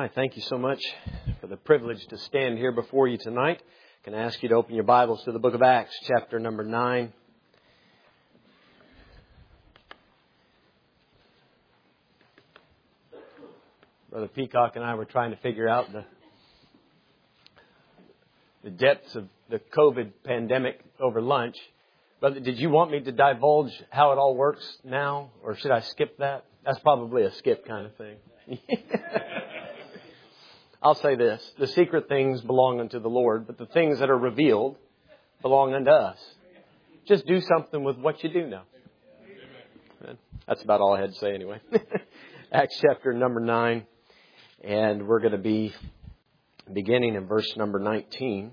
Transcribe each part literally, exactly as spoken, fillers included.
right. Thank you so much for the privilege to stand here before you tonight. Can I ask you to open your Bibles to the book of Acts, chapter number nine. Brother Peacock and I were trying to figure out the the depths of the COVID pandemic over lunch. Brother, did you want me to divulge how it all works now, or should I skip that? That's probably a skip kind of thing. I'll say this. The secret things belong unto the Lord, but the things that are revealed belong unto us. Just do something with what you do know. That's about all I had to say anyway. Acts chapter number nine. And we're going to be beginning in verse number nineteen.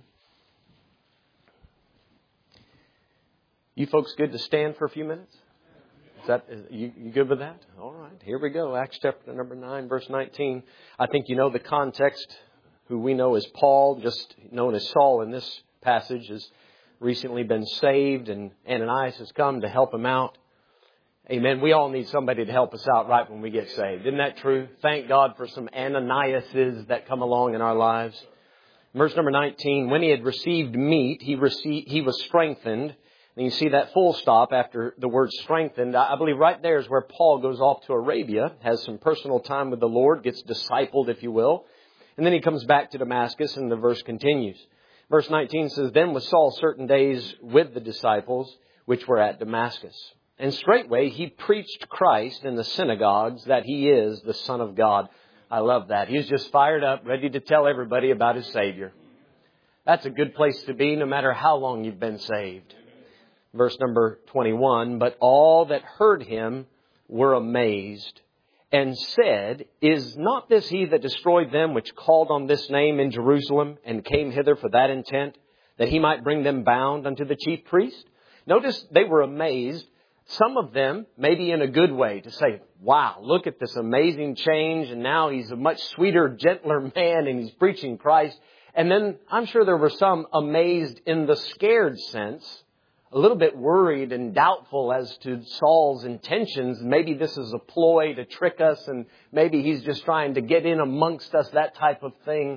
You folks good to stand for a few minutes? Is that, is, you, you good with that? All right, here we go. Acts chapter number nine, verse nineteen. I think you know the context. Who we know as Paul, just known as Saul in this passage, has recently been saved, and Ananias has come to help him out. Amen. We all need somebody to help us out right when we get saved. Isn't that true? Thank God for some Ananiases that come along in our lives. Verse number nineteen, when he had received meat, he received, he was strengthened. And you see that full stop after the word strengthened. I believe right there is where Paul goes off to Arabia, has some personal time with the Lord, gets discipled, if you will. And then he comes back to Damascus, and the verse continues. Verse nineteen says, then was Saul certain days with the disciples, which were at Damascus. And straightway he preached Christ in the synagogues, that he is the Son of God. I love that. He's just fired up, ready to tell everybody about his Savior. That's a good place to be, no matter how long you've been saved. Verse number twenty-one, but all that heard him were amazed, and said, is not this he that destroyed them which called on this name in Jerusalem, and came hither for that intent, that he might bring them bound unto the chief priest? Notice they were amazed. Some of them, maybe in a good way, to say, wow, look at this amazing change. And now he's a much sweeter, gentler man, and he's preaching Christ. And then I'm sure there were some amazed in the scared sense, a little bit worried and doubtful as to Saul's intentions. Maybe this is a ploy to trick us, and maybe he's just trying to get in amongst us, that type of thing.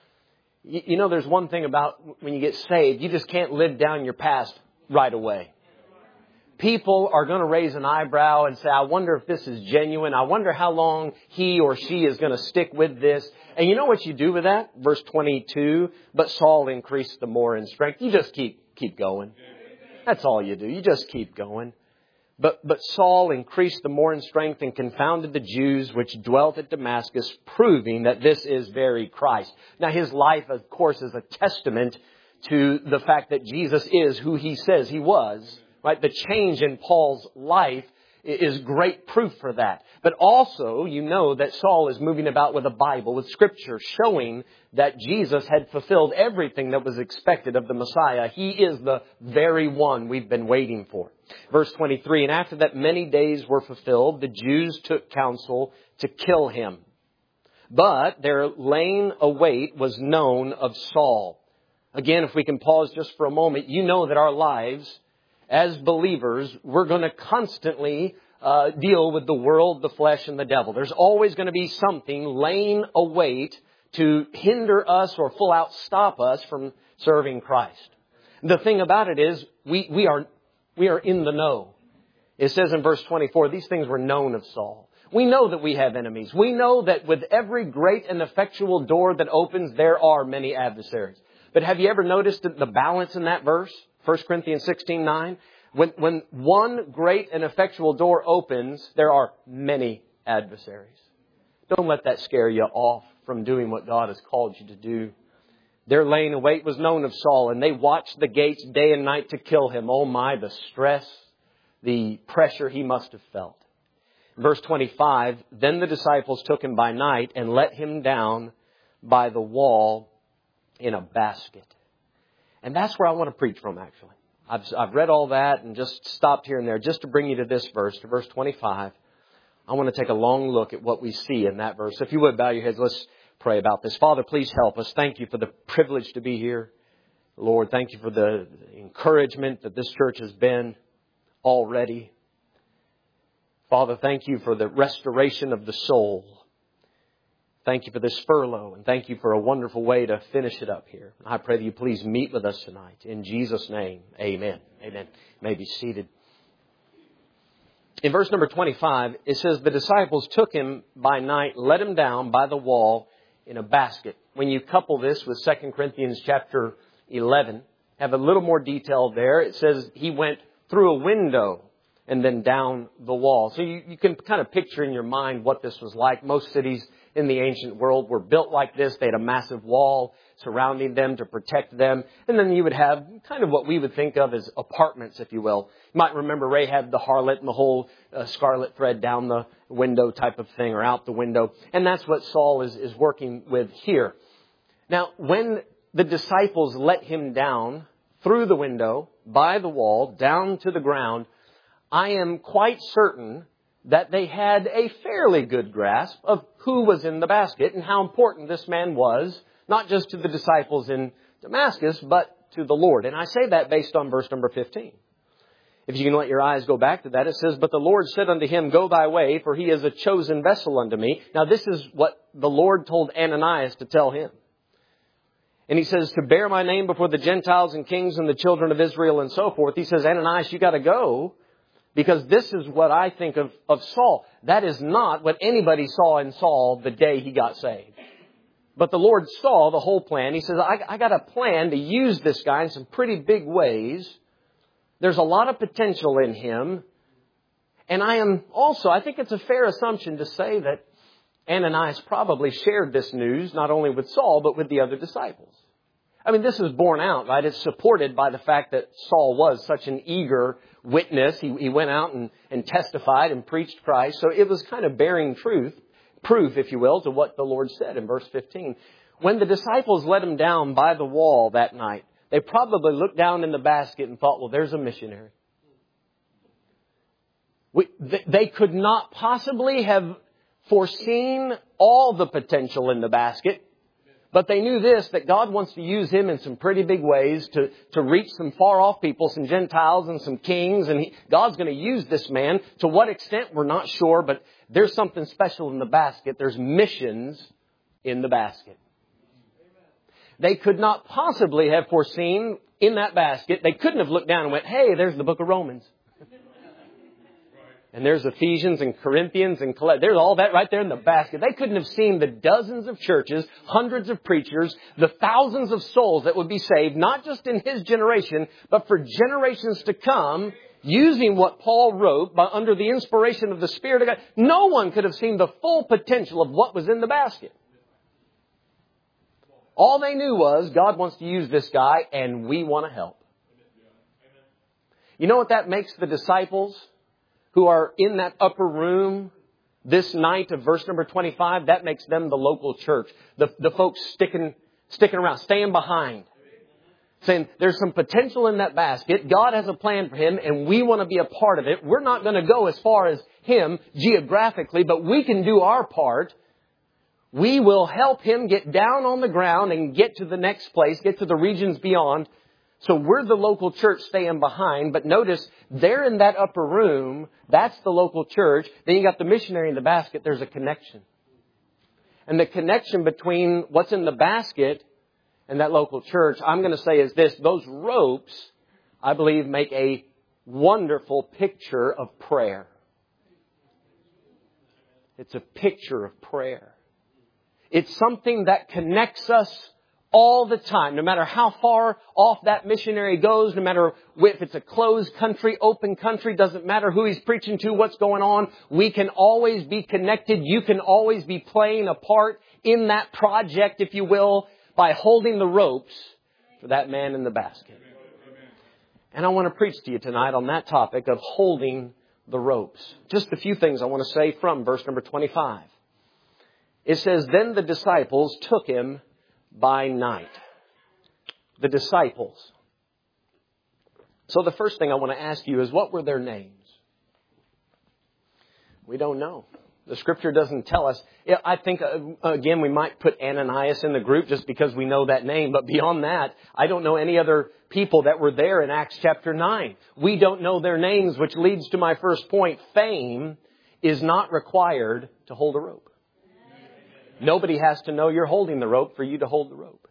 You know, there's one thing about when you get saved, you just can't live down your past right away. People are going to raise an eyebrow and say, I wonder if this is genuine. I wonder how long he or she is going to stick with this. And you know what you do with that? Verse twenty-two, but Saul increased the more in strength. You just keep keep going. That's all you do. You just keep going. But, but Saul increased the more in strength and confounded the Jews which dwelt at Damascus, proving that this is very Christ. Now his life, of course, is a testament to the fact that Jesus is who he says he was. Right? The change in Paul's life is great proof for that. But also, you know that Saul is moving about with a Bible, with Scripture, showing that Jesus had fulfilled everything that was expected of the Messiah. He is the very one we've been waiting for. Verse twenty-three, and after that many days were fulfilled, the Jews took counsel to kill him. But their laying await was known of Saul. Again, if we can pause just for a moment, you know that our lives as believers, we're going to constantly uh, deal with the world, the flesh, and the devil. There's always going to be something laying await to hinder us or full out stop us from serving Christ. The thing about it is, we, we are we are in the know. It says in verse twenty-four, these things were known of Saul. We know that we have enemies. We know that with every great and effectual door that opens, there are many adversaries. But have you ever noticed the balance in that verse? First Corinthians sixteen nine. When, when one great and effectual door opens, there are many adversaries. Don't let that scare you off from doing what God has called you to do. Their laying await was known of Saul, and they watched the gates day and night to kill him. Oh my, the stress, the pressure he must have felt. Verse twenty-five, then the disciples took him by night and let him down by the wall in a basket. And that's where I want to preach from, actually. I've, I've read all that and just stopped here and there just to bring you to this verse, to verse twenty-five. I want to take a long look at what we see in that verse. If you would bow your heads, let's pray about this. Father, please help us. Thank you for the privilege to be here. Lord, thank you for the encouragement that this church has been already. Father, thank you for the restoration of the soul. Thank you for this furlough, and thank you for a wonderful way to finish it up here. I pray that you please meet with us tonight. In Jesus' name, amen. Amen. You may be seated. In verse number twenty-five, it says, the disciples took him by night, let him down by the wall in a basket. When you couple this with Second Corinthians chapter eleven, have a little more detail there. It says he went through a window and then down the wall. So you, you can kind of picture in your mind what this was like. Most cities in the ancient world were built like this. They had a massive wall surrounding them to protect them. And then you would have kind of what we would think of as apartments, if you will. You might remember Rahab the harlot and the whole uh, scarlet thread down the window type of thing, or out the window. And that's what Saul is, is working with here. Now, when the disciples let him down through the window, by the wall, down to the ground, I am quite certain that they had a fairly good grasp of who was in the basket and how important this man was, not just to the disciples in Damascus, but to the Lord. And I say that based on verse number fifteen. If you can let your eyes go back to that, it says, but the Lord said unto him, go thy way, for he is a chosen vessel unto me. Now this is what the Lord told Ananias to tell him. And he says, to bear my name before the Gentiles and kings and the children of Israel and so forth. He says, Ananias, you got to go. Because this is what I think of, of Saul. That is not what anybody saw in Saul the day he got saved. But the Lord saw the whole plan. He says, I, I got a plan to use this guy in some pretty big ways. There's a lot of potential in him. And I am also, I think it's a fair assumption to say that Ananias probably shared this news, not only with Saul, but with the other disciples. I mean, this is borne out, right? It's supported by the fact that Saul was such an eager witness. He, he went out and, and testified and preached Christ. So it was kind of bearing truth, proof, if you will, to what the Lord said in verse fifteen. When the disciples let him down by the wall that night, they probably looked down in the basket and thought, well, there's a missionary. We, th- they could not possibly have foreseen all the potential in the basket. But they knew this, that God wants to use him in some pretty big ways to, to reach some far-off people, some Gentiles and some kings. And he, God's going to use this man. To what extent, we're not sure. But there's something special in the basket. There's missions in the basket. They could not possibly have foreseen in that basket. They couldn't have looked down and went, hey, there's the book of Romans. And there's Ephesians and Corinthians and there's all that right there in the basket. They couldn't have seen the dozens of churches, hundreds of preachers, the thousands of souls that would be saved, not just in his generation, but for generations to come, using what Paul wrote by under the inspiration of the Spirit of God. No one could have seen the full potential of what was in the basket. All they knew was God wants to use this guy and we want to help. You know what that makes the disciples who are in that upper room this night of verse number twenty-five, that makes them the local church. The, the folks sticking, sticking around, staying behind. Saying, there's some potential in that basket. God has a plan for him and we want to be a part of it. We're not going to go as far as him geographically, but we can do our part. We will help him get down on the ground and get to the next place, get to the regions beyond. So we're the local church staying behind. But notice, they're in that upper room. That's the local church. Then you got the missionary in the basket. There's a connection. And the connection between what's in the basket and that local church, I'm going to say is this. Those ropes, I believe, make a wonderful picture of prayer. It's a picture of prayer. It's something that connects us all the time, no matter how far off that missionary goes, no matter if it's a closed country, open country, doesn't matter who he's preaching to, what's going on. We can always be connected. You can always be playing a part in that project, if you will, by holding the ropes for that man in the basket. And I want to preach to you tonight on that topic of holding the ropes. Just a few things I want to say from verse number twenty-five. It says, then the disciples took him by night. The disciples. So the first thing I want to ask you is, what were their names? We don't know. The Scripture doesn't tell us. I think, uh, again, we might put Ananias in the group just because we know that name. But beyond that, I don't know any other people that were there in Acts chapter nine. We don't know their names, which leads to my first point. Fame is not required to hold a rope. Nobody has to know you're holding the rope for you to hold the rope.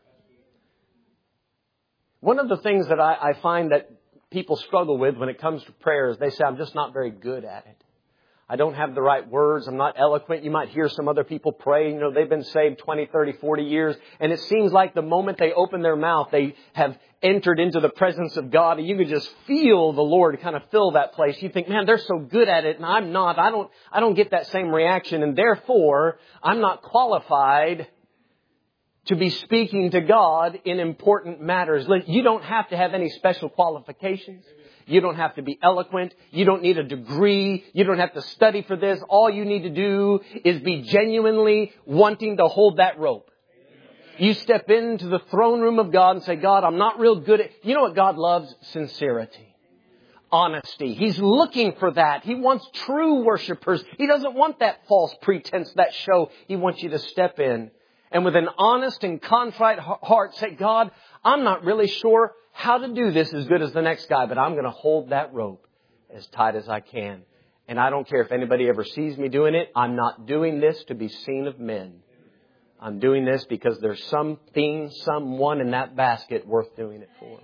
One of the things that I, I find that people struggle with when it comes to prayer is they say, I'm just not very good at it. I don't have the right words. I'm not eloquent. You might hear some other people pray. You know, they've been saved twenty, thirty, forty years. And it seems like the moment they open their mouth, they have entered into the presence of God. And you can just feel the Lord kind of fill that place. You think, man, they're so good at it. And I'm not. I don't, I don't get that same reaction. And therefore, I'm not qualified to be speaking to God in important matters. You don't have to have any special qualifications. You don't have to be eloquent. You don't need a degree. You don't have to study for this. All you need to do is be genuinely wanting to hold that rope. You step into the throne room of God and say, God, I'm not real good at... You know what God loves? Sincerity. Honesty. He's looking for that. He wants true worshipers. He doesn't want that false pretense, that show. He wants you to step in and with an honest and contrite heart say, God, I'm not really sure how to do this as good as the next guy, but I'm going to hold that rope as tight as I can. And I don't care if anybody ever sees me doing it. I'm not doing this to be seen of men. I'm doing this because there's something, someone in that basket worth doing it for.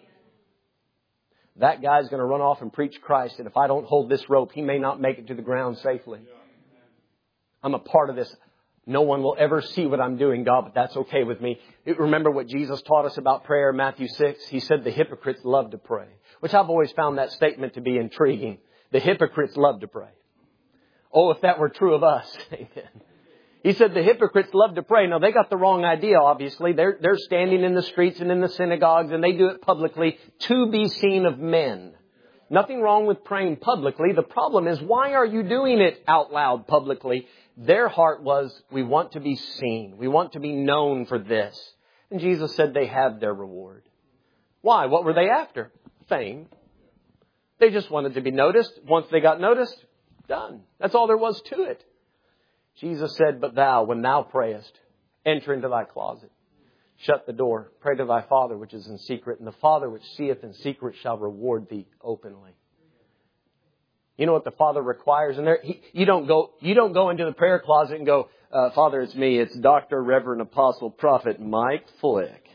That guy's going to run off and preach Christ. And if I don't hold this rope, he may not make it to the ground safely. I'm a part of this. No one will ever see what I'm doing, God, but that's okay with me. Remember what Jesus taught us about prayer in Matthew six? He said the hypocrites love to pray, which I've always found that statement to be intriguing. The hypocrites love to pray. Oh, if that were true of us. Amen. He said the hypocrites love to pray. Now, they got the wrong idea, obviously. They're, they're standing in the streets and in the synagogues, and they do it publicly to be seen of men. Nothing wrong with praying publicly. The problem is, why are you doing it out loud publicly? Their heart was, we want to be seen. We want to be known for this. And Jesus said they have their reward. Why? What were they after? Fame. They just wanted to be noticed. Once they got noticed, done. That's all there was to it. Jesus said, but thou, when thou prayest, enter into thy closet. Shut the door. Pray to thy Father which is in secret. And the Father which seeth in secret shall reward thee openly. You know what the Father requires in there? He, you don't go, you don't go into the prayer closet and go, uh, Father, it's me. It's Doctor Reverend Apostle Prophet Mike Flick.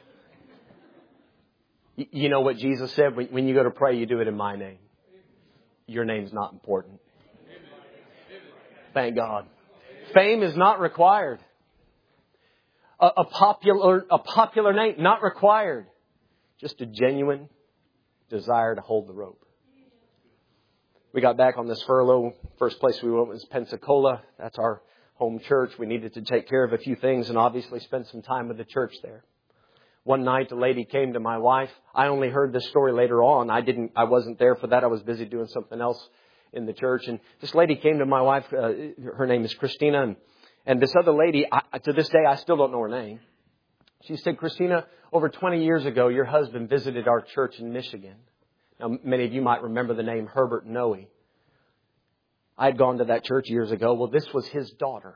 You, you know what Jesus said? When, when you go to pray, you do it in my name. Your name's not important. Thank God. Fame is not required. A, a popular, a popular name, not required. Just a genuine desire to hold the rope. We got back on this furlough. First place we went was Pensacola. That's our home church. We needed to take care of a few things and obviously spend some time with the church there. One night, a lady came to my wife. I only heard this story later on. I didn't, I wasn't there for that. I was busy doing something else in the church. And this lady came to my wife. Uh, her name is Christina. And, and this other lady, I, to this day, I still don't know her name. She said, Christina, over twenty years ago, your husband visited our church in Michigan. Now, many of you might remember the name Herbert Noe. I had gone to that church years ago. Well, this was his daughter.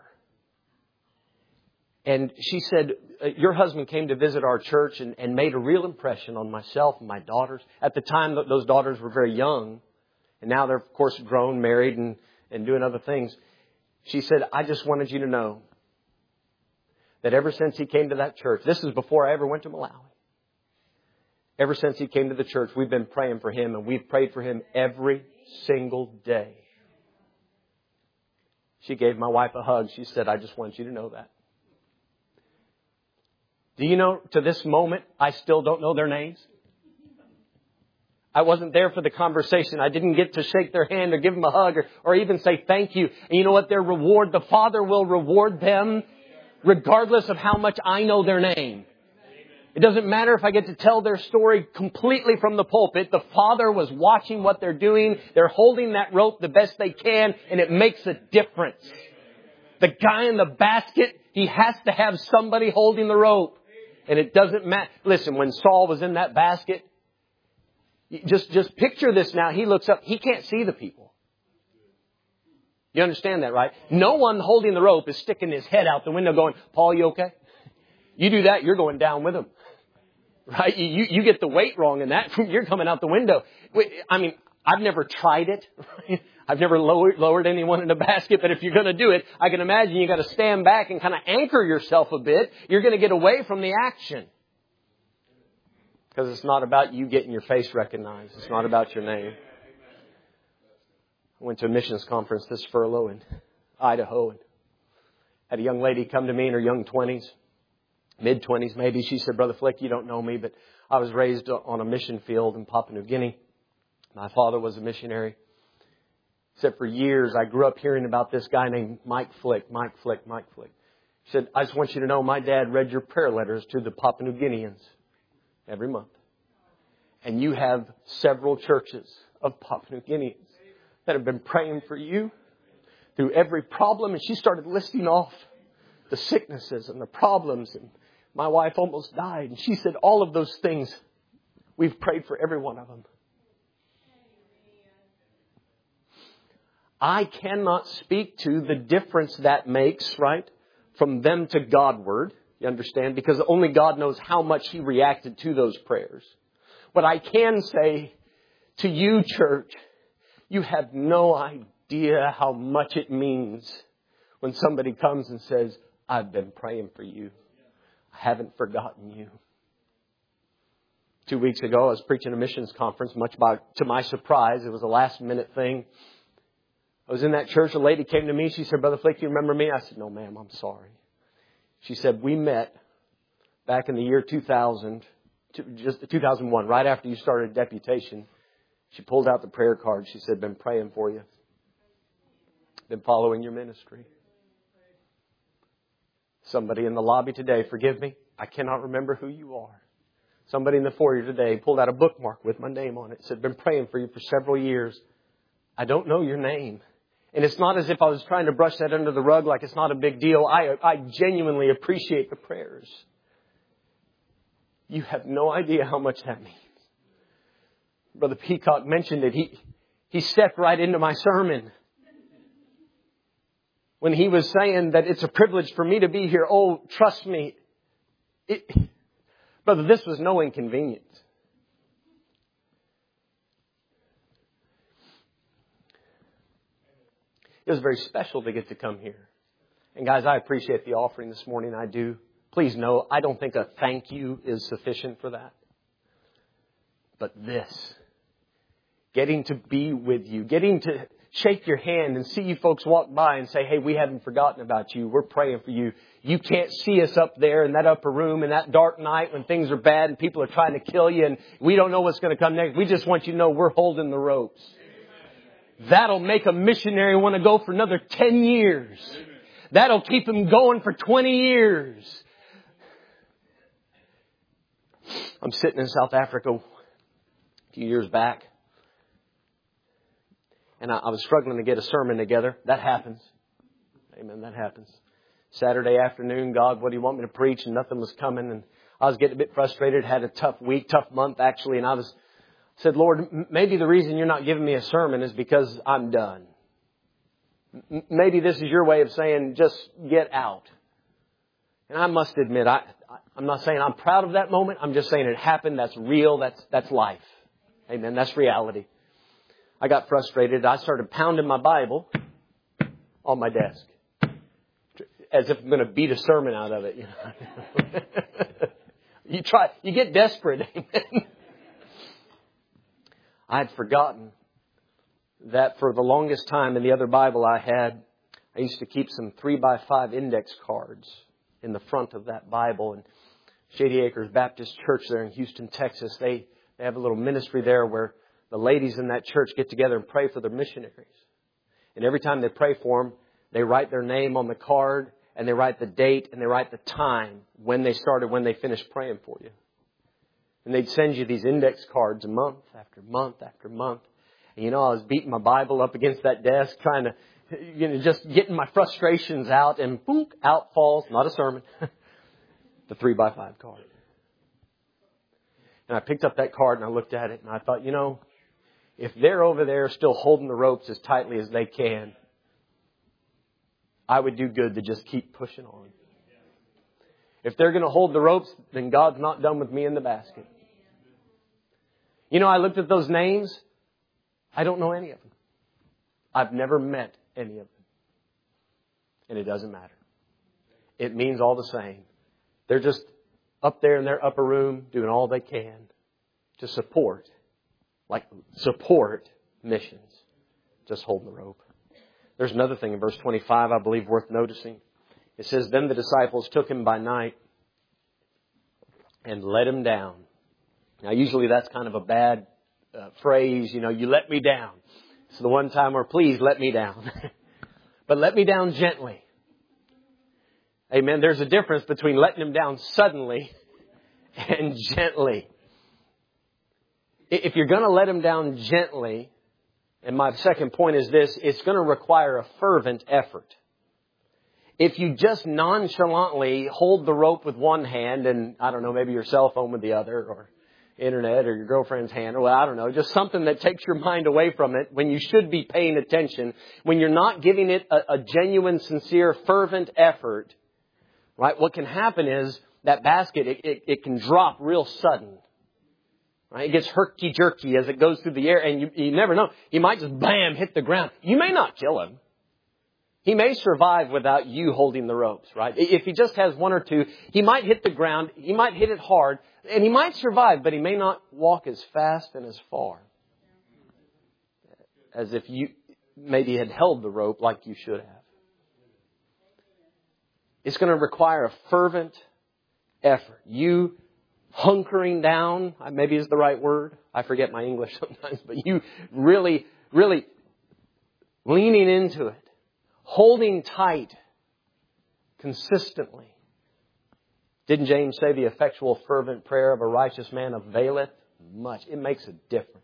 And she said, your husband came to visit our church and, and made a real impression on myself and my daughters. At the time, those daughters were very young. And now they're, of course, grown, married, and, and doing other things. She said, I just wanted you to know that ever since he came to that church, this is before I ever went to Malawi. Ever since he came to the church, we've been praying for him, and we've prayed for him every single day. She gave my wife a hug. She said, I just want you to know that. Do you know, to this moment, I still don't know their names? I wasn't there for the conversation. I didn't get to shake their hand or give them a hug or, or even say thank you. And you know what? Their reward, the Father will reward them regardless of how much I know their name. It doesn't matter if I get to tell their story completely from the pulpit. The Father was watching what they're doing. They're holding that rope the best they can, and it makes a difference. The guy in the basket, he has to have somebody holding the rope. And it doesn't matter. Listen, when Saul was in that basket, just, just picture this now. He looks up. He can't see the people. You understand that, right? No one holding the rope is sticking his head out the window going, Paul, you okay? You do that, you're going down with him. Right? You, you, you get the weight wrong in that, you're coming out the window. I mean, I've never tried it. I've never lowered, lowered anyone in a basket, but if you're going to do it, I can imagine you got to stand back and kind of anchor yourself a bit. You're going to get away from the action. Because it's not about you getting your face recognized. It's not about your name. I went to a missions conference this furlough in Idaho and had a young lady come to me in her young twenties, mid-twenties maybe. She said, Brother Flick, you don't know me, but I was raised on a mission field in Papua New Guinea. My father was a missionary. Said for years I grew up hearing about this guy named Mike Flick, Mike Flick, Mike Flick. She said, I just want you to know my dad read your prayer letters to the Papua New Guineans every month. And you have several churches of Papua New Guineans that have been praying for you through every problem. And she started listing off the sicknesses and the problems. And my wife almost died. And she said, all of those things, we've prayed for every one of them. I cannot speak to the difference that makes, right, from them to Godward. You understand? Because only God knows how much He reacted to those prayers. But I can say to you, church, you have no idea how much it means when somebody comes and says, I've been praying for you. I haven't forgotten you. Two weeks ago, I was preaching a missions conference, much by, to my surprise. It was a last minute thing. I was in that church. A lady came to me. She said, Brother Flick, you remember me? I said, no, ma'am, I'm sorry. She said, we met back in the year two thousand, just two thousand one, right after you started deputation. She pulled out the prayer card. She said, been praying for you. Been following your ministry. Somebody in the lobby today, forgive me, I cannot remember who you are. Somebody in the foyer today pulled out a bookmark with my name on it. Said, been praying for you for several years. I don't know your name. And it's not as if I was trying to brush that under the rug like it's not a big deal. I, I genuinely appreciate the prayers. You have no idea how much that means. Brother Peacock mentioned it. He, he stepped right into my sermon when he was saying that it's a privilege for me to be here. Oh, trust me. It, brother, this was no inconvenience. It was very special to get to come here. And guys, I appreciate the offering this morning. I do. Please know, I don't think a thank you is sufficient for that. But this, getting to be with you, getting to shake your hand and see you folks walk by and say, hey, we haven't forgotten about you. We're praying for you. You can't see us up there in that upper room in that dark night when things are bad and people are trying to kill you and we don't know what's going to come next. We just want you to know we're holding the ropes. That'll make a missionary want to go for another ten years. That'll keep him going for twenty years. I'm sitting in South Africa a few years back. And I, I was struggling to get a sermon together. That happens. Amen. That happens. Saturday afternoon, God, what do you want me to preach? And nothing was coming. And I was getting a bit frustrated. Had a tough week, tough month actually. And I was said, Lord, maybe the reason you're not giving me a sermon is because I'm done. Maybe this is your way of saying, just get out. And I must admit, I, I'm not saying I'm proud of that moment. I'm just saying it happened. That's real. That's, that's life. Amen. That's reality. I got frustrated. I started pounding my Bible on my desk as if I'm going to beat a sermon out of it. You know? you try, you get desperate. Amen. I had forgotten that for the longest time in the other Bible I had, I used to keep some three by five index cards in the front of that Bible. And Shady Acres Baptist Church there in Houston, Texas, they, they have a little ministry there where the ladies in that church get together and pray for their missionaries. And every time they pray for them, they write their name on the card and they write the date and they write the time when they started, when they finished praying for you. And they'd send you these index cards month after month after month. And you know, I was beating my Bible up against that desk, trying to, you know, just getting my frustrations out, and boom, out falls, not a sermon, the three by five card. And I picked up that card and I looked at it and I thought, you know, if they're over there still holding the ropes as tightly as they can, I would do good to just keep pushing on. If they're going to hold the ropes, then God's not done with me in the basket. You know, I looked at those names. I don't know any of them. I've never met any of them. And it doesn't matter. It means all the same. They're just up there in their upper room doing all they can to support, like support missions. Just holding the rope. There's another thing in verse twenty-five I believe worth noticing. It says, then the disciples took him by night and let him down. Now usually that's kind of a bad uh, phrase. You know, you let me down. It's the one time where please let me down. But let me down gently. Amen. There's a difference between letting him down suddenly and gently. If you're going to let him down gently, and my second point is this, it's going to require a fervent effort. If you just nonchalantly hold the rope with one hand and, I don't know, maybe your cell phone with the other, or internet, or your girlfriend's hand, or well, I don't know, just something that takes your mind away from it when you should be paying attention, when you're not giving it a, a genuine, sincere, fervent effort, right? What can happen is that basket, it, it, it can drop real sudden. Right? It gets herky-jerky as it goes through the air, and you, you never know. He might just, bam, hit the ground. You may not kill him. He may survive without you holding the ropes, right? If he just has one or two, he might hit the ground, he might hit it hard, and he might survive, but he may not walk as fast and as far as if you maybe had held the rope like you should have. It's going to require a fervent effort. You hunkering down, maybe is the right word. I forget my English sometimes, but you really, really leaning into it, holding tight consistently. Didn't James say the effectual fervent prayer of a righteous man availeth much? It makes a difference.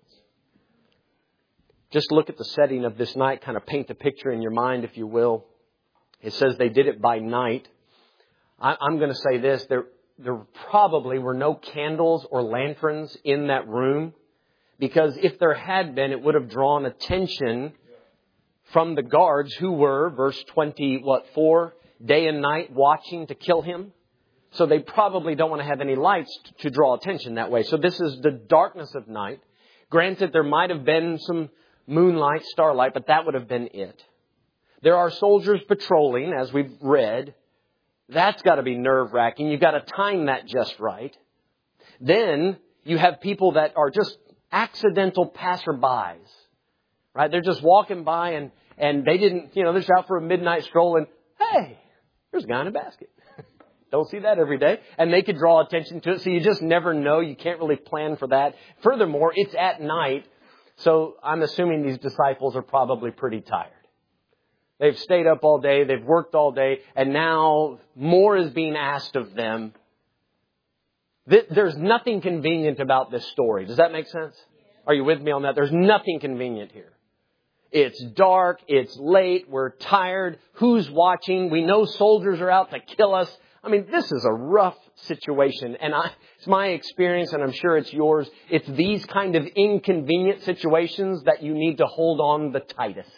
Just look at the setting of this night, kind of paint the picture in your mind, if you will. It says they did it by night. I, I'm going to say this, there There probably were no candles or lanterns in that room, because if there had been, it would have drawn attention from the guards who were, verse twenty, what, four, day and night watching to kill him. So they probably don't want to have any lights to draw attention that way. So this is the darkness of night. Granted, there might have been some moonlight, starlight, but that would have been it. There are soldiers patrolling, as we've read. That's got to be nerve-wracking. You've got to time that just right. Then you have people that are just accidental passerbys, right? They're just walking by and, and they didn't, you know, they're just out for a midnight stroll and, hey, there's a guy in a basket. Don't see that every day. And they could draw attention to it. So you just never know. You can't really plan for that. Furthermore, it's at night. So I'm assuming these disciples are probably pretty tired. They've stayed up all day. They've worked all day. And now more is being asked of them. There's nothing convenient about this story. Does that make sense? Are you with me on that? There's nothing convenient here. It's dark. It's late. We're tired. Who's watching? We know soldiers are out to kill us. I mean, this is a rough situation. And I, it's my experience, and I'm sure it's yours. It's these kind of inconvenient situations that you need to hold on the tightest.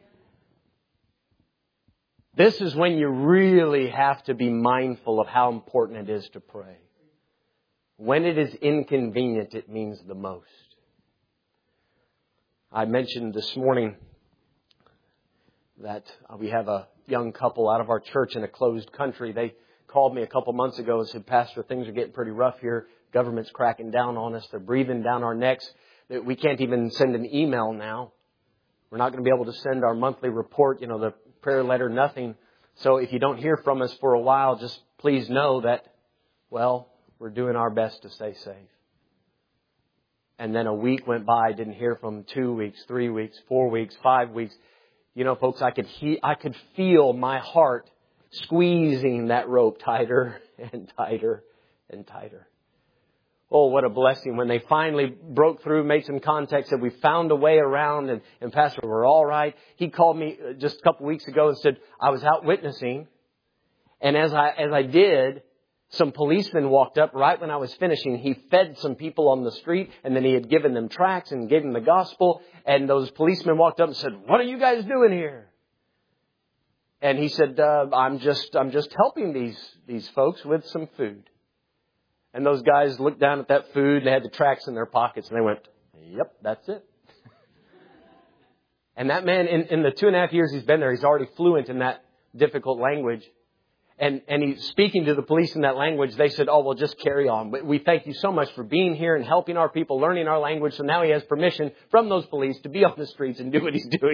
This is when you really have to be mindful of how important it is to pray. When it is inconvenient, it means the most. I mentioned this morning that we have a young couple out of our church in a closed country. They called me a couple months ago and said, Pastor, things are getting pretty rough here. Government's cracking down on us. They're breathing down our necks. We can't even send an email now. We're not going to be able to send our monthly report, you know, the prayer letter, nothing. So if you don't hear from us for a while, just please know that, well, we're doing our best to stay safe. And then a week went by, didn't hear from them, two weeks, three weeks, four weeks, five weeks. You know, folks, I could he- I could feel my heart squeezing that rope tighter and tighter and tighter. Oh, what a blessing when they finally broke through, made some contact, said we found a way around, and, and Pastor, we're all right. He called me just a couple weeks ago and said, I was out witnessing, and as I as I did, some policemen walked up right when I was finishing. He fed some people on the street, and then he had given them tracts and gave them the gospel, and those policemen walked up and said, what are you guys doing here? And he said, uh, I'm just I'm just helping these these folks with some food. And those guys looked down at that food and they had the tracts in their pockets and they went, yep, that's it. And that man, in, in the two and a half years he's been there, he's already fluent in that difficult language. And, and he's speaking to the police in that language. They said, oh, well, just carry on. But we thank you so much for being here and helping our people, learning our language. So now he has permission from those police to be on the streets and do what he's doing.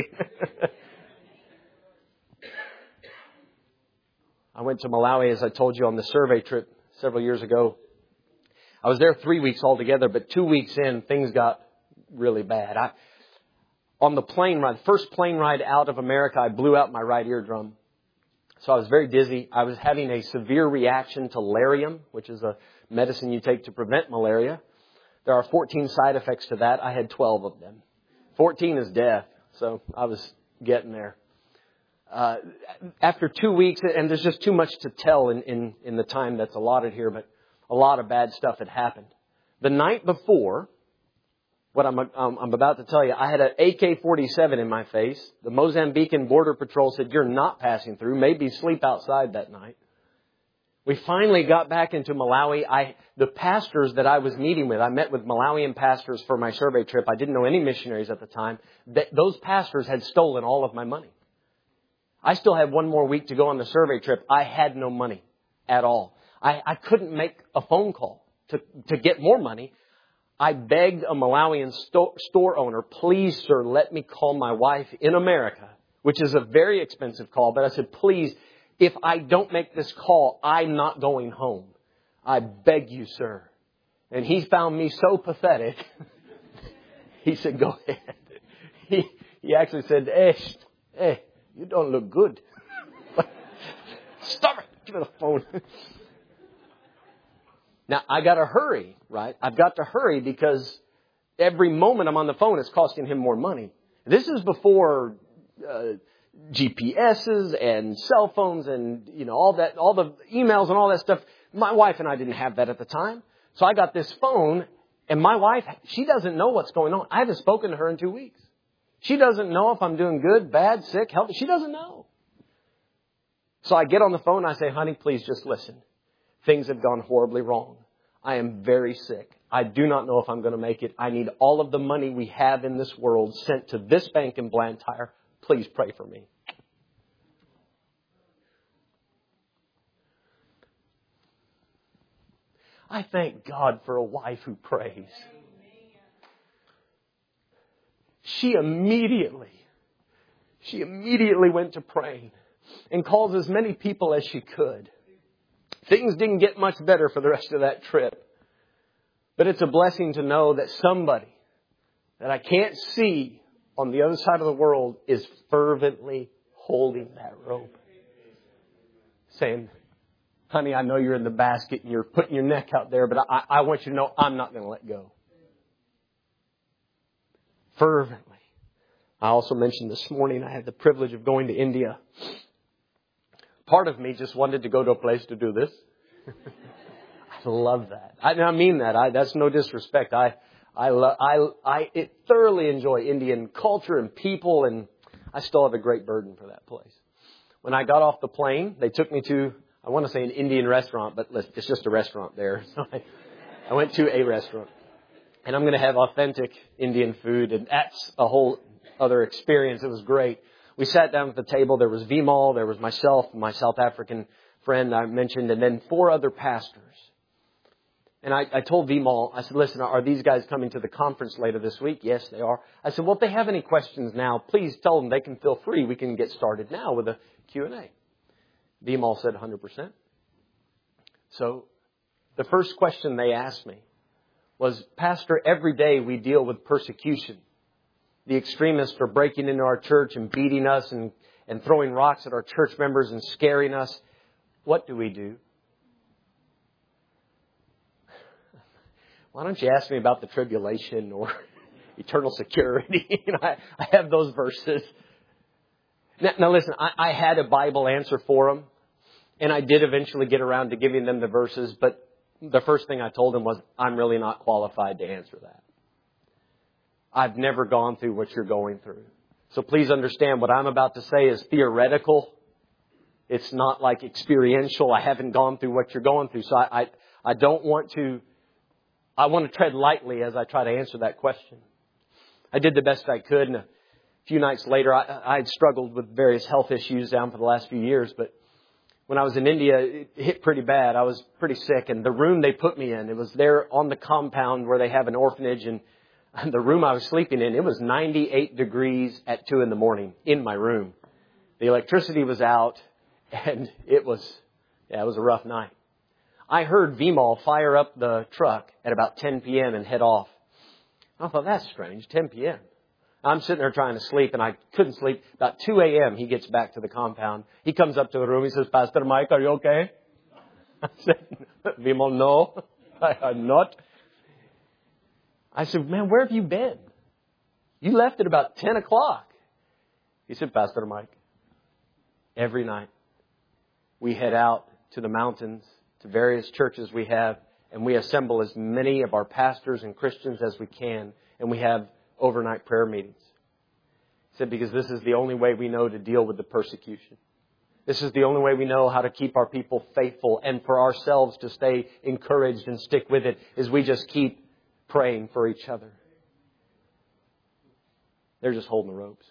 I went to Malawi, as I told you, on the survey trip several years ago. I was there three weeks altogether, but two weeks in, things got really bad. I, on the plane ride, first plane ride out of America, I blew out my right eardrum. So I was very dizzy. I was having a severe reaction to Lariam, which is a medicine you take to prevent malaria. There are fourteen side effects to that. I had twelve of them. fourteen is death. So I was getting there. Uh, after two weeks, and there's just too much to tell in, in, in the time that's allotted here, but a lot of bad stuff had happened. The night before, what I'm, um, I'm about to tell you, I had an A K forty-seven in my face. The Mozambican Border Patrol said, you're not passing through. Maybe sleep outside that night. We finally got back into Malawi. I, the pastors that I was meeting with, I met with Malawian pastors for my survey trip. I didn't know any missionaries at the time. Th- those pastors had stolen all of my money. I still had one more week to go on the survey trip. I had no money at all. I, I couldn't make a phone call to, to get more money. I begged a Malawian sto- store owner, please, sir, let me call my wife in America, which is a very expensive call. But I said, please, if I don't make this call, I'm not going home. I beg you, sir. And he found me so pathetic. He said, go ahead. He, he actually said, hey, hey, you don't look good. Stop it. Give me the phone. Now, I got to hurry, right? I've got to hurry because every moment I'm on the phone, it's costing him more money. This is before uh, G P S's and cell phones and, you know, all that, all the emails and all that stuff. My wife and I didn't have that at the time. So I got this phone, and my wife, she doesn't know what's going on. I haven't spoken to her in two weeks. She doesn't know if I'm doing good, bad, sick, healthy. She doesn't know. So I get on the phone and I say, honey, please just listen. Things have gone horribly wrong. I am very sick. I do not know if I'm going to make it. I need all of the money we have in this world sent to this bank in Blantyre. Please pray for me. I thank God for a wife who prays. She immediately, she immediately went to praying and called as many people as she could. Things didn't get much better for the rest of that trip. But it's a blessing to know that somebody that I can't see on the other side of the world is fervently holding that rope. Saying, honey, I know you're in the basket and you're putting your neck out there, but I, I want you to know I'm not going to let go. Fervently. I also mentioned this morning I had the privilege of going to India. Part of me just wanted to go to a place to do this. I love that. I, I mean that. I, that's no disrespect. I, I, lo- I, I it thoroughly enjoy Indian culture and people, and I still have a great burden for that place. When I got off the plane, they took me to, I want to say an Indian restaurant, but it's just a restaurant there. So I, I went to a restaurant, and I'm going to have authentic Indian food, and that's a whole other experience. It was great. We sat down at the table. There was Vimal, there was myself, my South African friend I mentioned, and then four other pastors. And I, I told Vimal, I said, listen, are these guys coming to the conference later this week? Yes, they are. I said, well, if they have any questions now, please tell them they can feel free. We can get started now with a Q and A. Vimal said one hundred percent. So the first question they asked me was, Pastor, every day we deal with persecution. The extremists are breaking into our church and beating us and, and throwing rocks at our church members and scaring us. What do we do? Why don't you ask me about the tribulation or eternal security? You know, I, I have those verses. Now, now listen, I, I had a Bible answer for them, and I did eventually get around to giving them the verses, but the first thing I told them was, I'm really not qualified to answer that. I've never gone through what you're going through. So please understand what I'm about to say is theoretical. It's not like experiential. I haven't gone through what you're going through. So I, I, I don't want to, I want to tread lightly as I try to answer that question. I did the best I could. And a few nights later, I, I had struggled with various health issues down for the last few years, but when I was in India, it hit pretty bad. I was pretty sick, and the room they put me in, it was there on the compound where they have an orphanage, and the room I was sleeping in, it was ninety-eight degrees at two in the morning in my room. The electricity was out, and it was, yeah, it was a rough night. I heard Vimal fire up the truck at about ten p.m. and head off. I thought, that's strange, ten p.m. I'm sitting there trying to sleep, and I couldn't sleep. About two a.m., he gets back to the compound. He comes up to the room. He says, Pastor Mike, are you okay? I said, Vimal, no, I am not. I said, man, where have you been? You left at about ten o'clock. He said, Pastor Mike, every night we head out to the mountains, to various churches we have, and we assemble as many of our pastors and Christians as we can, and we have overnight prayer meetings. He said, because this is the only way we know to deal with the persecution. This is the only way we know how to keep our people faithful, and for ourselves to stay encouraged and stick with it, is we just keep praying for each other. They're just holding the ropes.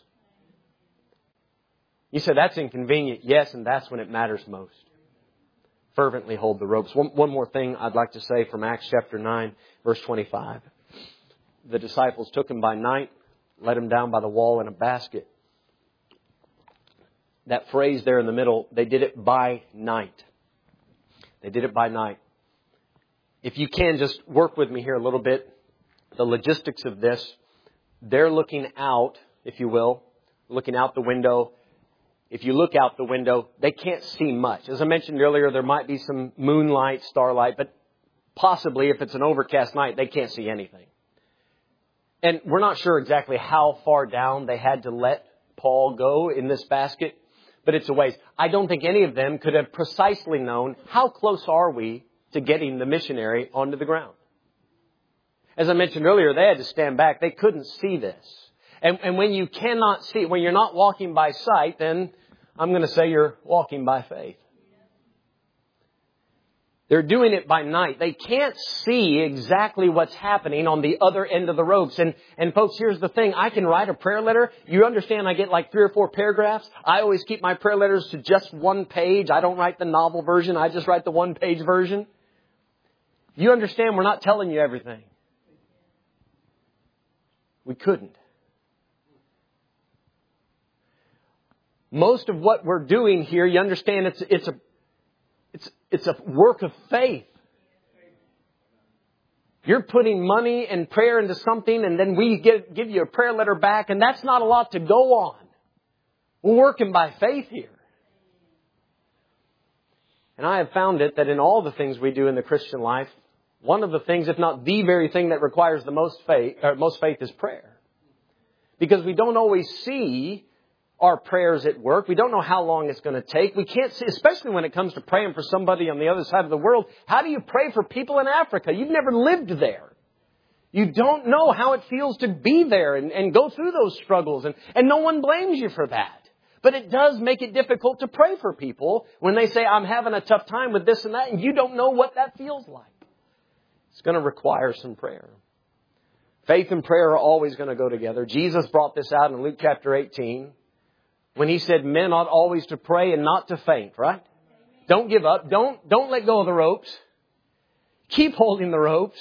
You said that's inconvenient. Yes, and that's when it matters most. Fervently hold the ropes. One, one more thing I'd like to say from Acts chapter nine, verse twenty-five. The disciples took him by night, let him down by the wall in a basket. That phrase there in the middle, they did it by night. They did it by night. If you can just work with me here a little bit, the logistics of this, they're looking out, if you will, looking out the window. If you look out the window, they can't see much. As I mentioned earlier, there might be some moonlight, starlight, but possibly if it's an overcast night, they can't see anything. And we're not sure exactly how far down they had to let Paul go in this basket, but it's a ways. I don't think any of them could have precisely known how close are we to getting the missionary onto the ground. As I mentioned earlier, they had to stand back. They couldn't see this. And, and when you cannot see, when you're not walking by sight, then I'm going to say you're walking by faith. They're doing it by night. They can't see exactly what's happening on the other end of the ropes. And, and folks, here's the thing. I can write a prayer letter. You understand I get like three or four paragraphs. I always keep my prayer letters to just one page. I don't write the novel version. I just write the one page version. You understand we're not telling you everything. We couldn't. Most of what we're doing here, you understand it's, it's a It's, it's a work of faith. You're putting money and prayer into something, and then we get, give you a prayer letter back, and that's not a lot to go on. We're working by faith here. And I have found it that in all the things we do in the Christian life, one of the things, if not the very thing that requires the most faith, or most faith is prayer. Because we don't always see our prayers at work. We don't know how long it's going to take. We can't see, especially when it comes to praying for somebody on the other side of the world. How do you pray for people in Africa? You've never lived there. You don't know how it feels to be there and, and go through those struggles. And, and no one blames you for that. But it does make it difficult to pray for people when they say, I'm having a tough time with this and that, and you don't know what that feels like. It's going to require some prayer. Faith and prayer are always going to go together. Jesus brought this out in Luke chapter eighteen. When he said men ought always to pray and not to faint, right? Don't give up. Don't, don't let go of the ropes. Keep holding the ropes.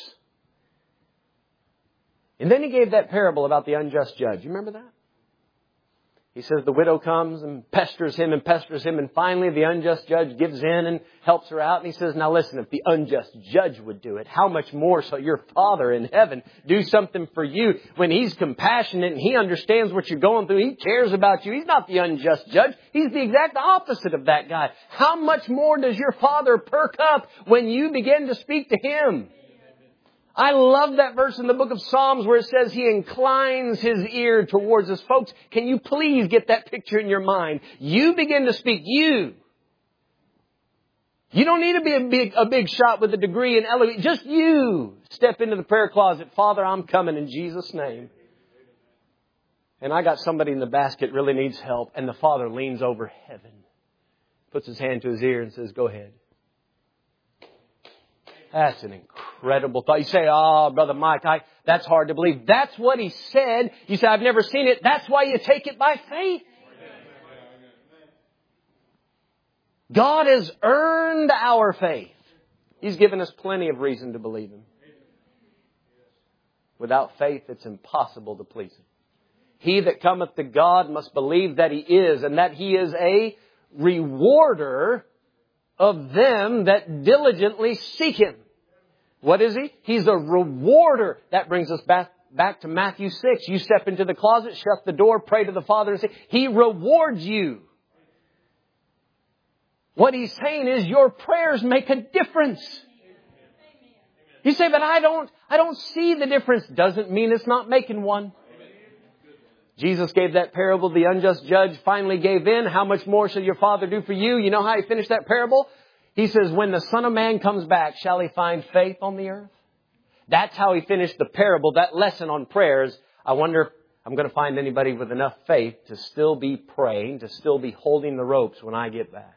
And then he gave that parable about the unjust judge. You remember that? He says the widow comes and pesters him and pesters him. And finally the unjust judge gives in and helps her out. And he says, now listen, if the unjust judge would do it, how much more shall your Father in heaven do something for you? When He's compassionate and He understands what you're going through, He cares about you. He's not the unjust judge. He's the exact opposite of that guy. How much more does your Father perk up when you begin to speak to Him? I love that verse in the book of Psalms where it says He inclines His ear towards us. Folks, can you please get that picture in your mind? You begin to speak. You. You don't need to be a big, a big shot with a degree in eloquence. Just you step into the prayer closet. Father, I'm coming in Jesus' name. And I got somebody in the basket really needs help. And the Father leans over heaven, puts His hand to his ear and says, go ahead. That's an incredible incredible thought. You say, oh, Brother Mike, I, that's hard to believe. That's what He said. You say, I've never seen it. That's why you take it by faith. God has earned our faith. He's given us plenty of reason to believe Him. Without faith, it's impossible to please Him. He that cometh to God must believe that He is, and that He is a rewarder of them that diligently seek Him. What is He? He's a rewarder. That brings us back, back to Matthew six. You step into the closet, shut the door, pray to the Father, and say, He rewards you. What He's saying is your prayers make a difference. You say, but I don't, I don't see the difference. Doesn't mean it's not making one. Jesus gave that parable. The unjust judge finally gave in. How much more shall your Father do for you? You know how He finished that parable? He says, when the Son of Man comes back, shall He find faith on the earth? That's how He finished the parable, that lesson on prayers. I wonder if I'm going to find anybody with enough faith to still be praying, to still be holding the ropes when I get back.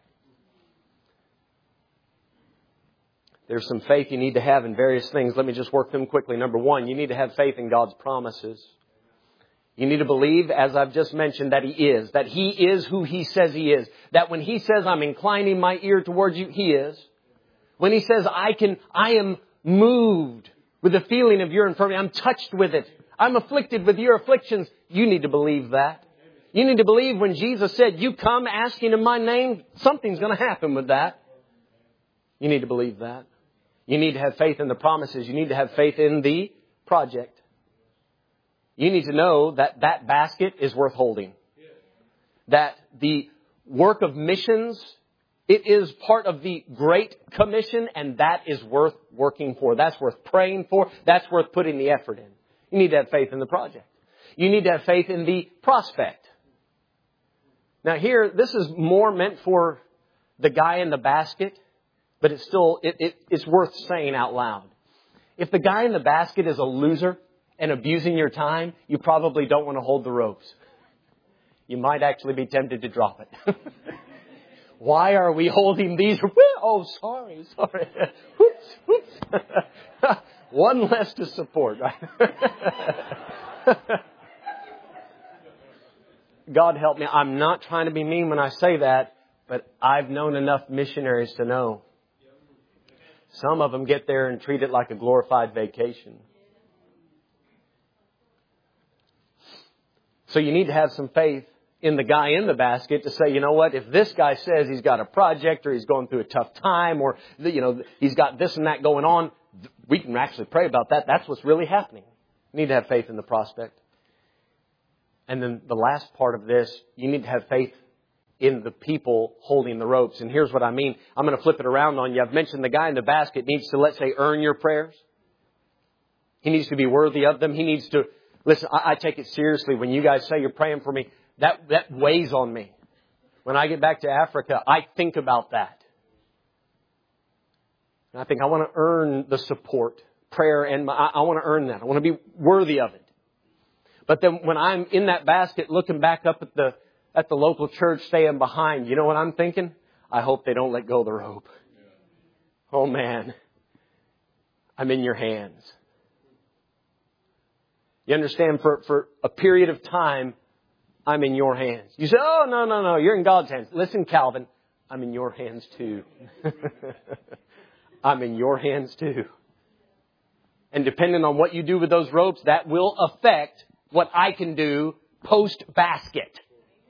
There's some faith you need to have in various things. Let me just work them quickly. Number one, you need to have faith in God's promises. You need to believe, as I've just mentioned, that He is. That He is who He says He is. That when He says, I'm inclining my ear towards you, He is. When He says, I can, I am moved with the feeling of your infirmity. I'm touched with it. I'm afflicted with your afflictions. You need to believe that. You need to believe when Jesus said, you come asking in my name, something's going to happen with that. You need to believe that. You need to have faith in the promises. You need to have faith in the project. You need to know that that basket is worth holding. That the work of missions, it is part of the Great Commission, and that is worth working for. That's worth praying for. That's worth putting the effort in. You need to have faith in the project. You need to have faith in the prospect. Now here, this is more meant for the guy in the basket. But it's still, it, it, it's worth saying out loud. If the guy in the basket is a loser and abusing your time, you probably don't want to hold the ropes. You might actually be tempted to drop it. Why are we holding these? Oh, sorry, sorry. Whoops, whoops. One less to support, right? God help me. I'm not trying to be mean when I say that, but I've known enough missionaries to know. Some of them get there and treat it like a glorified vacation. So you need to have some faith in the guy in the basket to say, you know what, if this guy says he's got a project or he's going through a tough time or, you know, he's got this and that going on, we can actually pray about that. That's what's really happening. You need to have faith in the prospect. And then the last part of this, you need to have faith in the people holding the ropes. And here's what I mean. I'm going to flip it around on you. I've mentioned the guy in the basket needs to, let's say, earn your prayers. He needs to be worthy of them. He needs to, listen, I, I take it seriously. When you guys say you're praying for me, that, that weighs on me. When I get back to Africa, I think about that. And I think I want to earn the support, prayer, and my, I, I want to earn that. I want to be worthy of it. But then when I'm in that basket looking back up at the at the local church staying behind, you know what I'm thinking? I hope they don't let go of the rope. Oh man, I'm in your hands. You understand, for, for a period of time, I'm in your hands. You say, oh, no, no, no, you're in God's hands. Listen, Calvin, I'm in your hands too. I'm in your hands too. And depending on what you do with those ropes, that will affect what I can do post-basket.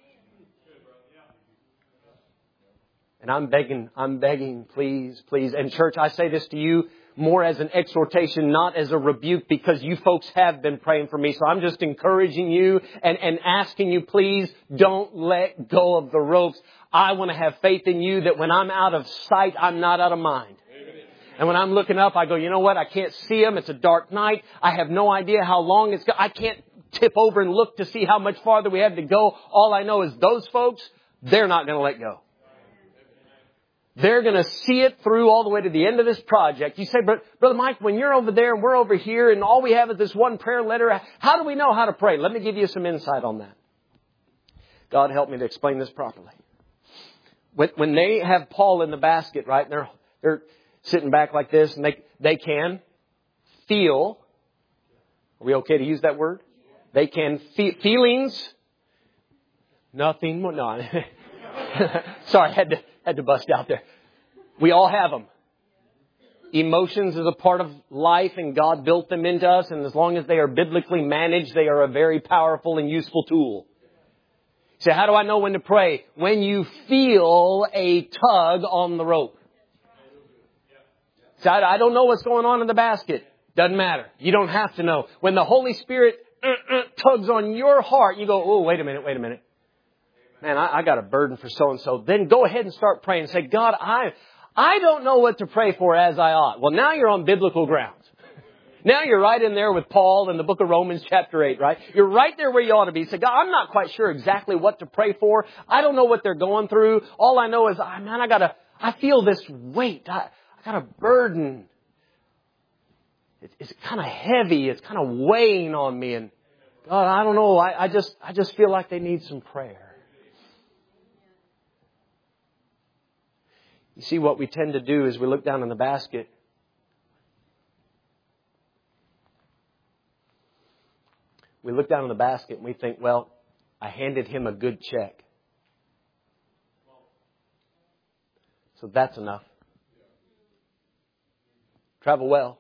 And I'm begging, I'm begging, please, please. And church, I say this to you more as an exhortation, not as a rebuke, because you folks have been praying for me. So I'm just encouraging you and, and asking you, please don't let go of the ropes. I want to have faith in you that when I'm out of sight, I'm not out of mind. And when I'm looking up, I go, you know what? I can't see them. It's a dark night. I have no idea how long it's going. I can't tip over and look to see how much farther we have to go. All I know is those folks, they're not going to let go. They're going to see it through all the way to the end of this project. You say, Brother Mike, when you're over there and we're over here and all we have is this one prayer letter, how do we know how to pray? Let me give you some insight on that. God help me to explain this properly. When, when they have Paul in the basket, right, and they're, they're sitting back like this, and they, they can, feel. Are we okay to use that word? They can feel feelings. Nothing more. No. Sorry, had to had to bust out there. We all have them. Emotions is a part of life, and God built them into us. And as long as they are biblically managed, they are a very powerful and useful tool. So how do I know when to pray? When you feel a tug on the rope. So I don't know what's going on in the basket. Doesn't matter. You don't have to know. When the Holy Spirit uh, uh, tugs on your heart, you go, oh, wait a minute, wait a minute. Man, I, I got a burden for so-and-so. Then go ahead and start praying and say, God, I, I don't know what to pray for as I ought. Well, now you're on biblical grounds. Now you're right in there with Paul in the book of Romans chapter eight, right? You're right there where you ought to be. Say, God, I'm not quite sure exactly what to pray for. I don't know what they're going through. All I know is, oh, man, I gotta, I feel this weight. I, I got a burden. It, it's kind of heavy. It's kind of weighing on me. And God, I don't know. I, I just, I just feel like they need some prayer. You see, what we tend to do is we look down in the basket. We look down in the basket and we think, well, I handed him a good check. So that's enough. Travel well.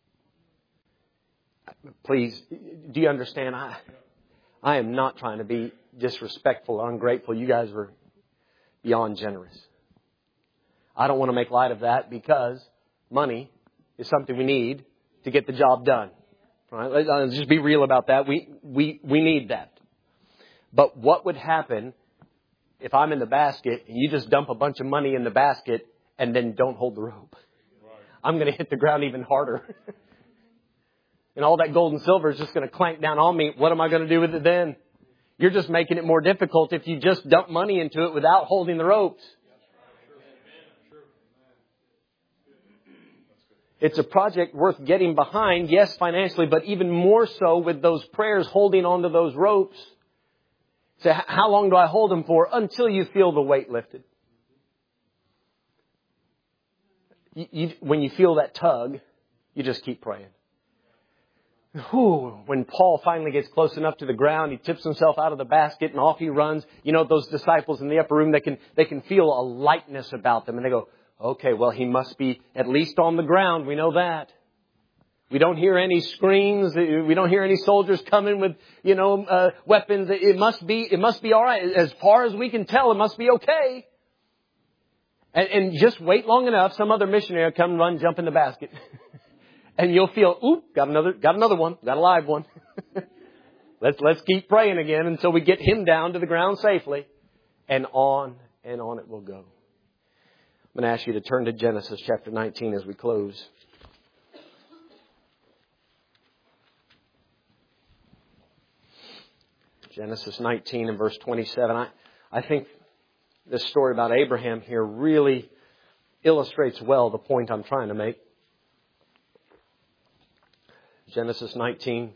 Please, do you understand? I, I am not trying to be disrespectful or ungrateful. You guys were beyond generous. I don't want to make light of that because money is something we need to get the job done. Right? Let's just be real about that. We, we, we need that. But what would happen if I'm in the basket and you just dump a bunch of money in the basket and then don't hold the rope? I'm going to hit the ground even harder. And all that gold and silver is just going to clank down on me. What am I going to do with it then? You're just making it more difficult if you just dump money into it without holding the ropes. It's a project worth getting behind, yes, financially, but even more so with those prayers holding onto those ropes. So how long do I hold them for? Until you feel the weight lifted. You, you, when you feel that tug, you just keep praying. Whew. When Paul finally gets close enough to the ground, he tips himself out of the basket and off he runs. You know, those disciples in the upper room, they can, they can feel a lightness about them. And they go, okay, well, he must be at least on the ground. We know that. We don't hear any screams. We don't hear any soldiers coming with, you know, uh, weapons. It must be, it must be all right. As far as we can tell, it must be okay. And, and just wait long enough. Some other missionary will come, run, jump in the basket. And you'll feel, oop, got another, got another one, got a live one. let's, let's keep praying again until we get him down to the ground safely. And on and on it will go. I'm going to ask you to turn to Genesis chapter nineteen as we close. Genesis nineteen and verse twenty-seven. I, I think this story about Abraham here really illustrates well the point I'm trying to make. Genesis nineteen,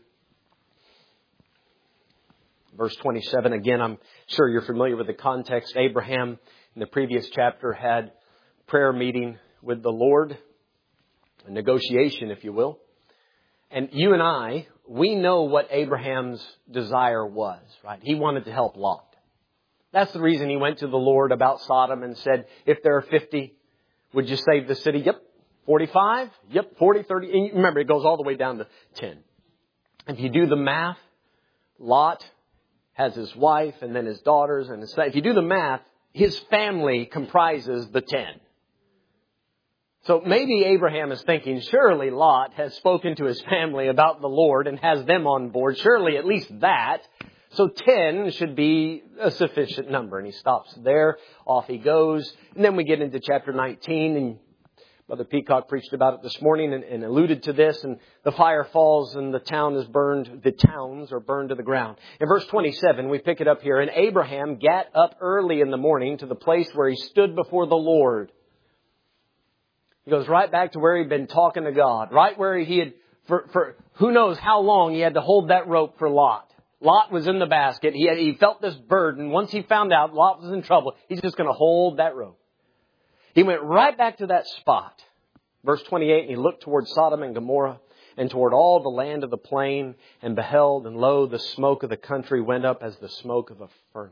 verse twenty-seven. Again, I'm sure you're familiar with the context. Abraham in the previous chapter had prayer meeting with the Lord, a negotiation, if you will. And you and I, we know what Abraham's desire was, right? He wanted to help Lot. That's the reason he went to the Lord about Sodom and said, if there are fifty, would you save the city? Yep. forty-five? Yep. forty, thirty. And remember, it goes all the way down to ten. If you do the math, Lot has his wife and then his daughters and his son. If you do the math, his family comprises the ten. So maybe Abraham is thinking, surely Lot has spoken to his family about the Lord and has them on board. Surely at least that. So ten should be a sufficient number. And he stops there. Off he goes. And then we get into chapter nineteen. And Brother Peacock preached about it this morning and, and alluded to this. And the fire falls and the town is burned. The towns are burned to the ground. In verse twenty-seven, we pick it up here. And Abraham gat up early in the morning to the place where he stood before the Lord. He goes right back to where he'd been talking to God. Right where he had, for, for who knows how long he had to hold that rope for Lot. Lot was in the basket. He had, he felt this burden. Once he found out Lot was in trouble, he's just going to hold that rope. He went right back to that spot. Verse twenty-eight, and he looked towards Sodom and Gomorrah and toward all the land of the plain, and beheld, and lo, the smoke of the country went up as the smoke of a furnace.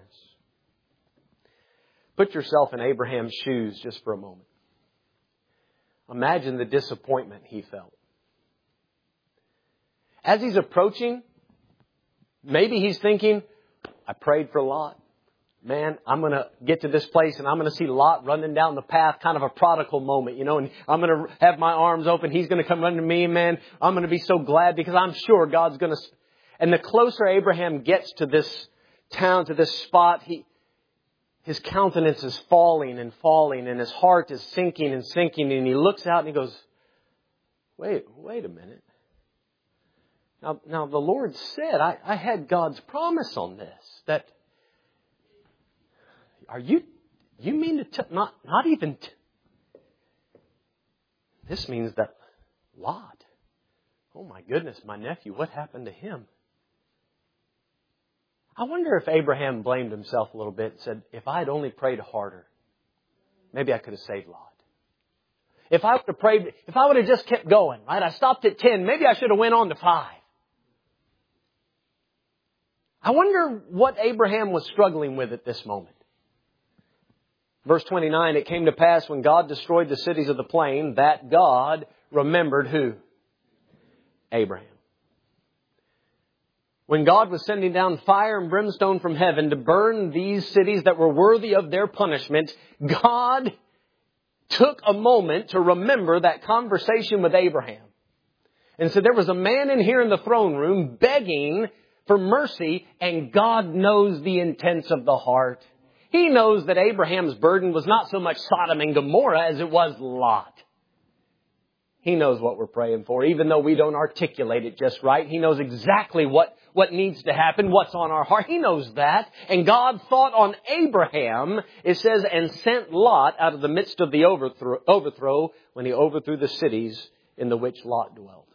Put yourself in Abraham's shoes just for a moment. Imagine the disappointment he felt. As he's approaching, maybe he's thinking, I prayed for Lot. Man, I'm going to get to this place and I'm going to see Lot running down the path, kind of a prodigal moment, you know, and I'm going to have my arms open. He's going to come running to me, man. I'm going to be so glad because I'm sure God's going to... And the closer Abraham gets to this town, to this spot, he, his countenance is falling and falling and his heart is sinking and sinking. And he looks out and he goes, wait, wait a minute. Now, now the Lord said, I, I had God's promise on this, that Are you, you mean to, t- not, not even, t- this means that Lot, oh my goodness, my nephew, what happened to him? I wonder if Abraham blamed himself a little bit and said, if I had only prayed harder, maybe I could have saved Lot. If I would have prayed, if I would have just kept going, right? I stopped at ten, maybe I should have went on to five. I wonder what Abraham was struggling with at this moment. Verse twenty-nine, it came to pass when God destroyed the cities of the plain that God remembered who? Abraham. When God was sending down fire and brimstone from heaven to burn these cities that were worthy of their punishment, God took a moment to remember that conversation with Abraham. And so there was a man in here in the throne room begging for mercy, and God knows the intents of the heart. He knows that Abraham's burden was not so much Sodom and Gomorrah as it was Lot. He knows what we're praying for, even though we don't articulate it just right. He knows exactly what, what needs to happen, what's on our heart. He knows that. And God thought on Abraham, it says, and sent Lot out of the midst of the overthrow, overthrow when he overthrew the cities in the which Lot dwelt.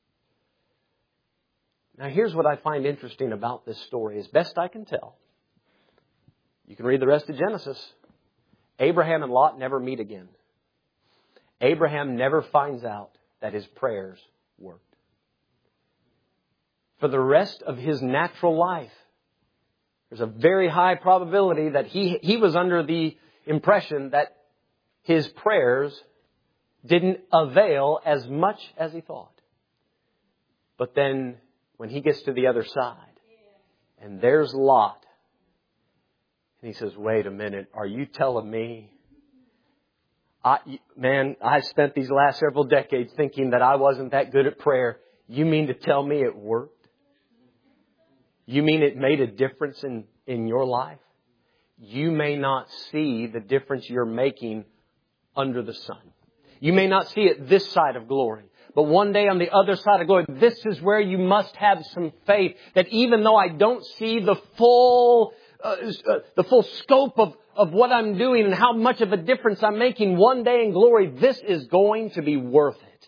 Now here's what I find interesting about this story, as best I can tell. You can read the rest of Genesis. Abraham and Lot never meet again. Abraham never finds out that his prayers worked. For the rest of his natural life, there's a very high probability that he, he was under the impression that his prayers didn't avail as much as he thought. But then when he gets to the other side, and there's Lot, and he says, wait a minute, are you telling me? I, man, I spent these last several decades thinking that I wasn't that good at prayer. You mean to tell me it worked? You mean it made a difference in, in your life? You may not see the difference you're making under the sun. You may not see it this side of glory. But one day on the other side of glory, this is where you must have some faith. That even though I don't see the full uh, uh, the full scope of, of what I'm doing and how much of a difference I'm making, one day in glory, this is going to be worth it.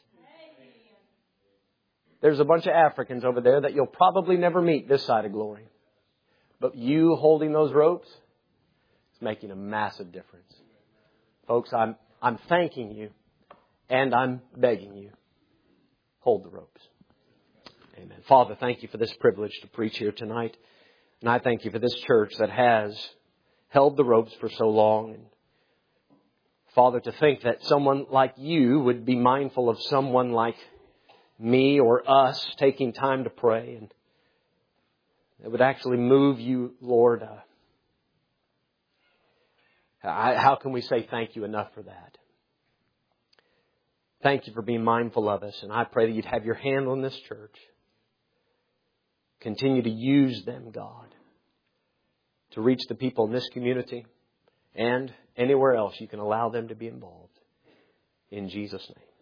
There's a bunch of Africans over there that you'll probably never meet this side of glory. But you holding those ropes is making a massive difference. Folks, I'm I'm thanking you and I'm begging you. Hold the ropes. Amen. Father, thank you for this privilege to preach here tonight. And I thank you for this church that has held the ropes for so long. And Father, to think that someone like you would be mindful of someone like me or us taking time to pray, and it would actually move you, Lord. Uh, I, how can we say thank you enough for that? Thank you for being mindful of us, and I pray that you'd have your hand on this church. Continue to use them, God, to reach the people in this community and anywhere else you can allow them to be involved. In Jesus' name.